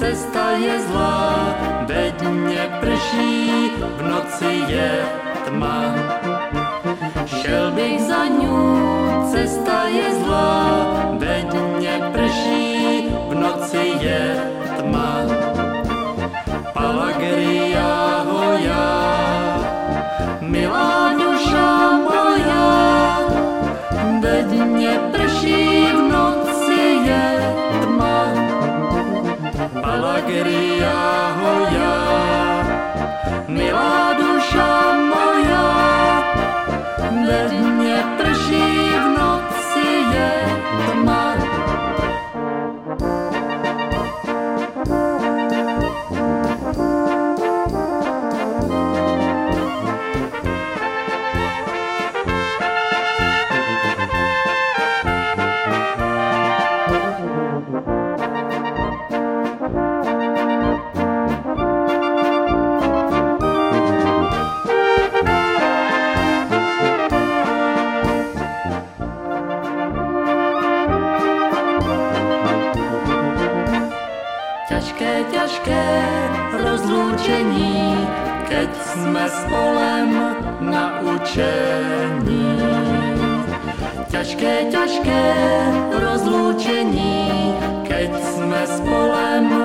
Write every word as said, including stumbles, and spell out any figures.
cesta je zlá, denně prší, v noci je tma. Šel bych za ňou, cesta je zlá, denně prší, v noci je tma. Palagria hoja, milá duša moja, denně prší, v noci je tma. Palagria hoja, milá duša moja, denně prší, v noci je tma. Ťažké, ťažké rozlúčení, keď sme spolem na učení. Ťažké, ťažké rozlúčení, keď sme spolem